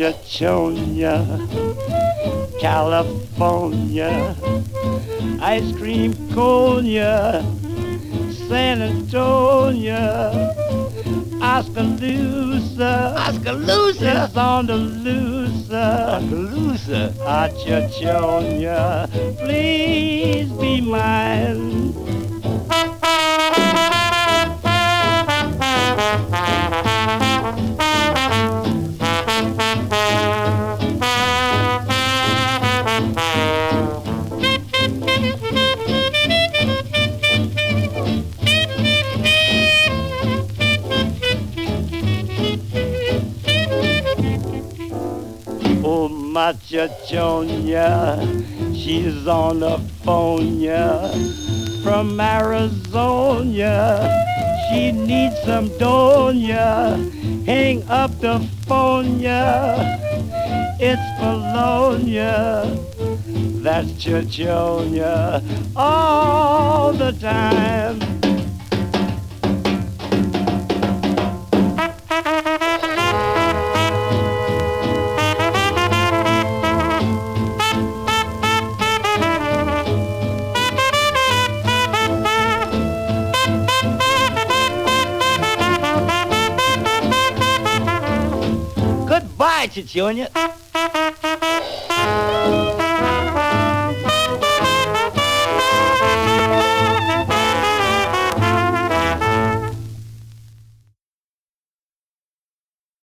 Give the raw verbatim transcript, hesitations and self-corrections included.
Chichonia, California, ice cream Konya, San Antonio, Oskaloosa, Oskaloosa, is on the loose. Oskaloosa. Ah, Chichonia, please be mine. Oh, my Chichonia, she's on the phone, yeah, from Arizona. She needs some donya. Hang up the phone, yeah. It's Bologna. That's Chichonia all the time. Goodbye, Chichonia.